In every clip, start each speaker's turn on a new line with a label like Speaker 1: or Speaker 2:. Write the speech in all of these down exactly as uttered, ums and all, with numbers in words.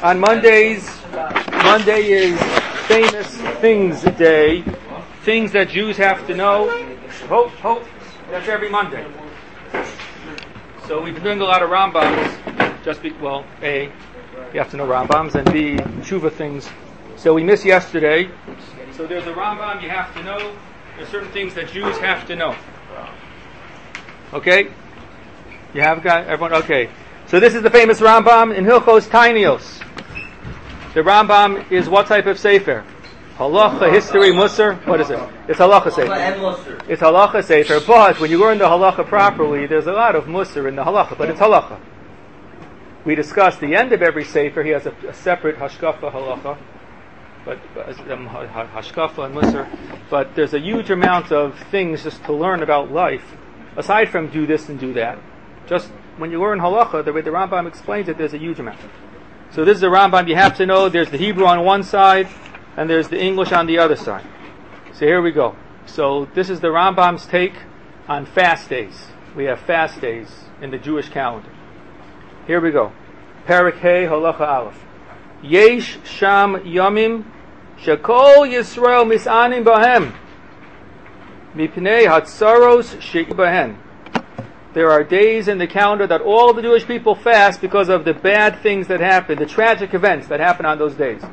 Speaker 1: On Mondays, Monday is famous things day, things that Jews have to know. Hope, hope, that's every Monday. So we've been doing a lot of Rambams, just be, well, A, you have to know Rambams, and B, Tshuva things. So we missed yesterday. So there's a Rambam you have to know. There's certain things that Jews have to know. Okay? You have got everyone? Okay. So this is the famous Rambam in Hilchos Tainios. The Rambam is what type of sefer? Halacha, history, Musar. What is it? It's Halacha sefer. It's Halacha sefer. But when you learn the Halacha properly, there's a lot of Musar in the Halacha, but it's Halacha. We discussed the end of every sefer. He has a, a separate Hashkafa Halacha, but um, Hashkafa and Musar. But there's a huge amount of things just to learn about life, aside from do this and do that. Just when you learn Halacha, the way the Rambam explains it, there's a huge amount. So this is the Rambam you have to know. There's the Hebrew on one side, and there's the English on the other side. So here we go. So this is the Rambam's take on fast days. We have fast days in the Jewish calendar. Here we go. Perek Hey Halacha Aleph. Yesh Sham Yomim Shekol Yisrael Misanim Bahem Mipnei Hatzaros She'i Bahem. There are days in the calendar that all the Jewish people fast because of the bad things that happen, the tragic events that happen on those days.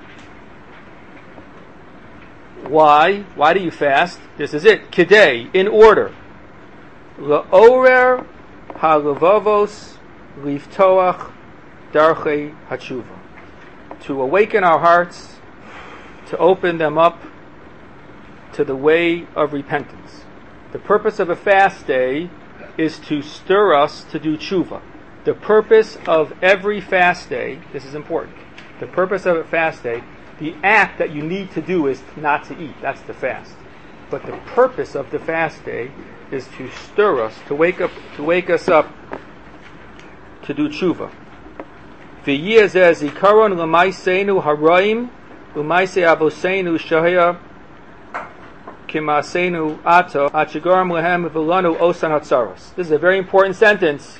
Speaker 1: Why? Why do you fast? This is it. Kidei, in order. La'orer ha'levavos liftoach darchei hatshuva. To awaken our hearts, to open them up to the way of repentance. The purpose of a fast day is to stir us to do tshuva. The purpose of every fast day, this is important, the purpose of a fast day, the act that you need to do is not to eat. That's the fast. But the purpose of the fast day is to stir us, to wake up, to wake us up to do tshuva. V'yiyazeh zikaron l'maiseinu haraim u'maisei avoseinu shahaya kimaseinu ato achigaram lehem v'lanu osan hatzaros. This is a very important sentence.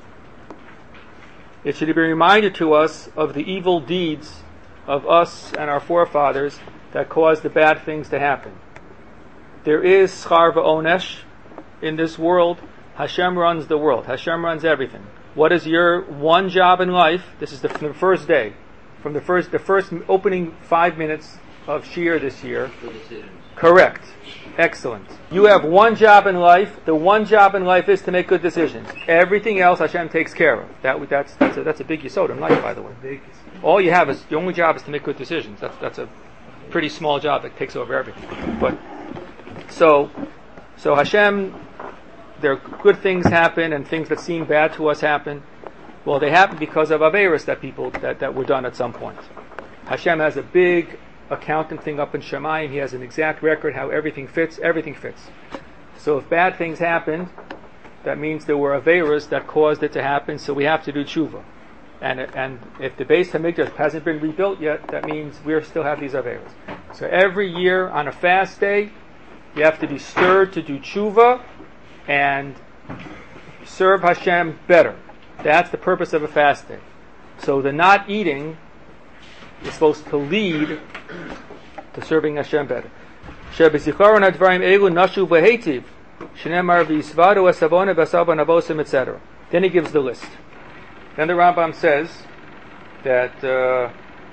Speaker 1: It should be a reminder to us of the evil deeds of us and our forefathers that caused the bad things to happen. There is schar v'onesh in this world. Hashem runs the world. Hashem runs everything. What is your one job in life? This is the, from the first day, from the first the first opening five minutes of Shir this year. Correct. Excellent. You have one job in life. The one job in life is to make good decisions. Everything else Hashem takes care of. That that's that's a, that's a big yesod in life, by the way. All you have is the only job is to make good decisions. That's that's a pretty small job that takes over everything. But so so Hashem, there are good things happen and things that seem bad to us happen. Well, they happen because of averos that people that, that were done at some point. Hashem has a big accounting thing up in Shemayim. He has an exact record how everything fits. Everything fits. So if bad things happened, that means there were averos that caused it to happen. So we have to do tshuva. And and if the Beis Hamikdash hasn't been rebuilt yet, that means we still have these averos. So every year on a fast day, you have to be stirred to do tshuva and serve Hashem better. That's the purpose of a fast day. So the not eating is supposed to lead to serving Hashem better. Shebezicharon advarim elu nashu v'hetiv shenemar v'yisvadu esavone v'asavan avosim et cetera. Then he gives the list. Then the Rambam says that uh,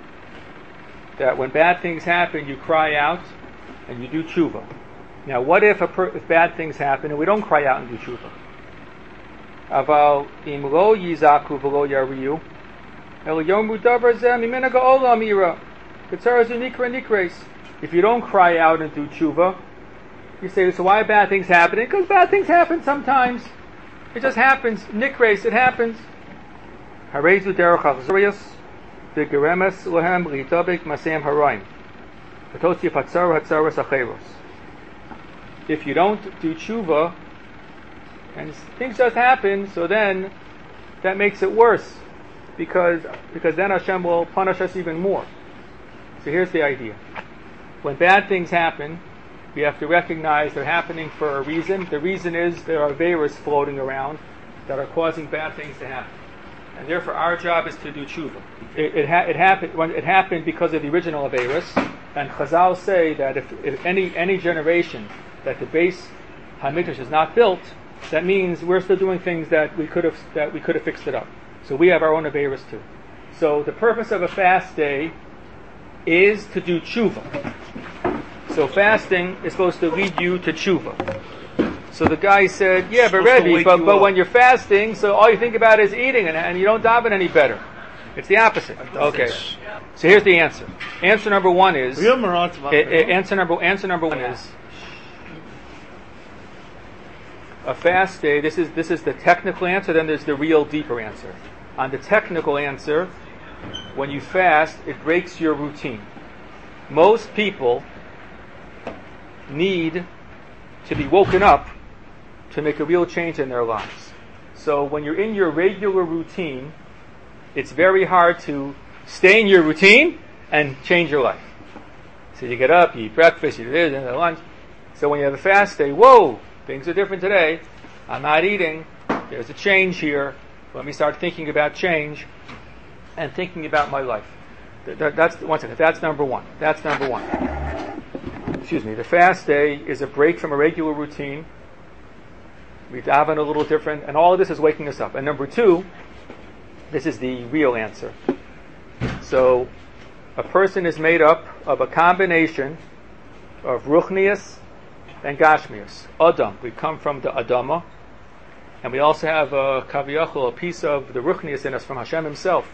Speaker 1: that when bad things happen, you cry out and you do tshuva. Now, what if, a per- if bad things happen and we don't cry out and do tshuva? Aval im lo yizaku v'lo yariu el yomu davar zeh mimena ga'olam ira k'tzara zu nikra nikres. If you don't cry out and do tshuva, you say, so why are bad things happening? Because bad things happen sometimes. It just happens. Nikres, it happens. Harezu derech achzorius v'geremes lehem litabik masem harayim v'totzi patzara hatzaras acheros. If you don't do tshuva, and things just happen, so then that makes it worse, because because then Hashem will punish us even more. So here's the idea. When bad things happen, we have to recognize they're happening for a reason. The reason is there are averos floating around that are causing bad things to happen. and therefore our job is to do tshuva. It, it, ha- it happened when it happened because of the original Averis, and Chazal say that if, if any any generation that the base Hamikdash is not built, that means we're still doing things that we could have that we could have fixed it up. So we have our own Averis too. So the purpose of a fast day is to do tshuva. So fasting is supposed to lead you to tshuva. So the guy said, yeah, but Rebbe, but, but when you're fasting, so all you think about is eating, and, and you don't daven any better. It's the opposite. Okay. So here's the answer. Answer number one is, it, it, answer number answer number one is, a fast day, this is this is the technical answer, then there's the real deeper answer. On the technical answer, when you fast, it breaks your routine. Most people need to be woken up to make a real change in their lives. So when you're in your regular routine, it's very hard to stay in your routine and change your life. So you get up, you eat breakfast, you do this, and lunch. So when you have a fast day, whoa, things are different today. I'm not eating. There's a change here. Let me start thinking about change and thinking about my life. That's one second. That's number one. That's number one. Excuse me. The fast day is a break from a regular routine. We daven a little different, and all of this is waking us up. And number two, this is the real answer. So, a person is made up of a combination of ruchnius and gashmius. Adam, we come from the Adama, and we also have a kaviyachol, a piece of the ruchnius in us from Hashem Himself.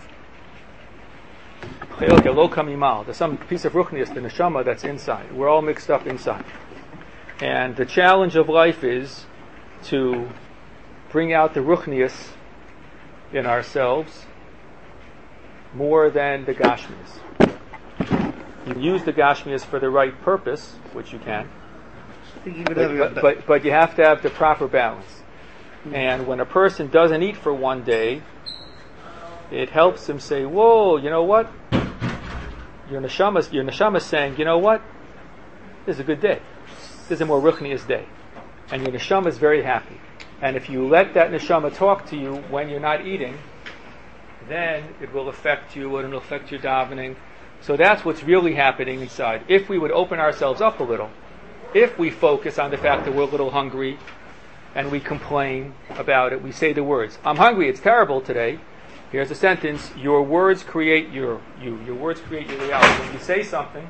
Speaker 1: There's some piece of ruchnius, the neshama, that's inside. We're all mixed up inside. And the challenge of life is to bring out the ruchnius in ourselves more than the gashmias. You use the gashmias for the right purpose, which you can, but, but, but, but you have to have the proper balance. And when a person doesn't eat for one day, it helps him say, whoa, you know what? Your neshama, your neshama is saying, you know what? This is a good day. This is a more ruchnius day. And your neshama is very happy. And if you let that neshama talk to you when you're not eating, then it will affect you and it will affect your davening. So that's what's really happening inside. If we would open ourselves up a little, if we focus on the fact that we're a little hungry and we complain about it, we say the words, I'm hungry, it's terrible today. Here's a sentence, your words create your you. Your words create your reality. When you say something,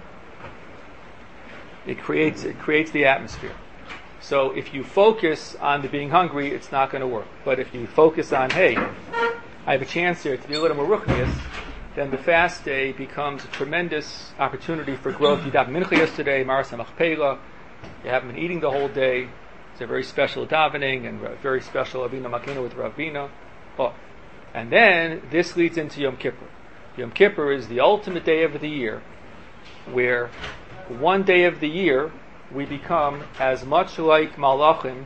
Speaker 1: it creates it creates the atmosphere. So if you focus on the being hungry, it's not going to work. But if you focus on, hey, I have a chance here to be a little more ruchnius, then the fast day becomes a tremendous opportunity for growth. You daven mincha yesterday, Maras HaMachpelah. You haven't been eating the whole day. It's a very special davening and a very special Avinu Makina with Ravina. Oh. And then this leads into Yom Kippur. Yom Kippur is the ultimate day of the year, where one day of the year we become as much like Malachim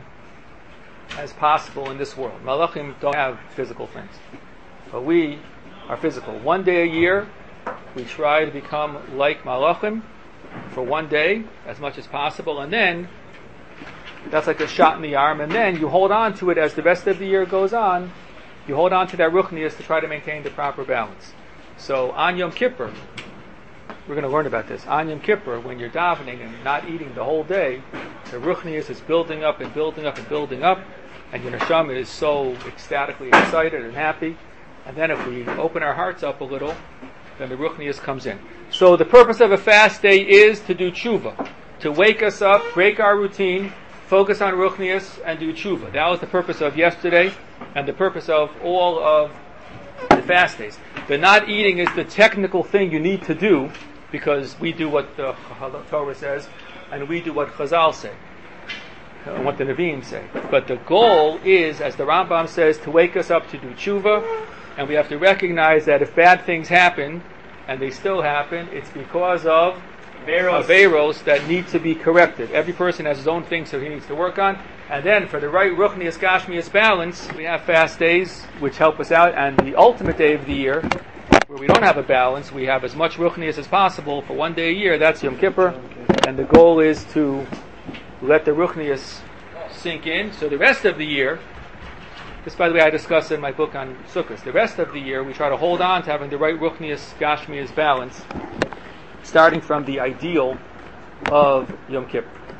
Speaker 1: as possible in this world. Malachim don't have physical things, but we are physical. One day a year we try to become like Malachim for one day as much as possible, and then that's like a shot in the arm, and then you hold on to it as the rest of the year goes on. You hold on to that ruchnius to try to maintain the proper balance. So on Yom Kippur, we're going to learn about this. On Yom Kippur, when you're davening and not eating the whole day, the ruchnius is building up and building up and building up, and your neshama is so ecstatically excited and happy. And then if we open our hearts up a little, then the ruchnius comes in. So the purpose of a fast day is to do tshuva, to wake us up, break our routine, focus on ruchnius, and do tshuva. That was the purpose of yesterday, and the purpose of all of the fast days. The not eating is the technical thing you need to do, because we do what the Torah says, and we do what Chazal say, and what the Nevi'im say. But the goal is, as the Rambam says, to wake us up to do tshuva, and we have to recognize that if bad things happen, and they still happen, it's because of Averos that need to be corrected. Every person has his own thing, so he needs to work on. And then for the right Ruchnius Gashmius balance, we have fast days, which help us out. And the ultimate day of the year, where we don't have a balance, we have as much Ruchnius as possible for one day a year. That's Yom Kippur. And the goal is to let the Ruchnius sink in. So the rest of the year, This, by the way, I discuss in my book on Sukkot. The rest of the year, we try to hold on to having the right Ruchnius, Gashmius balance, starting from the ideal of Yom Kippur.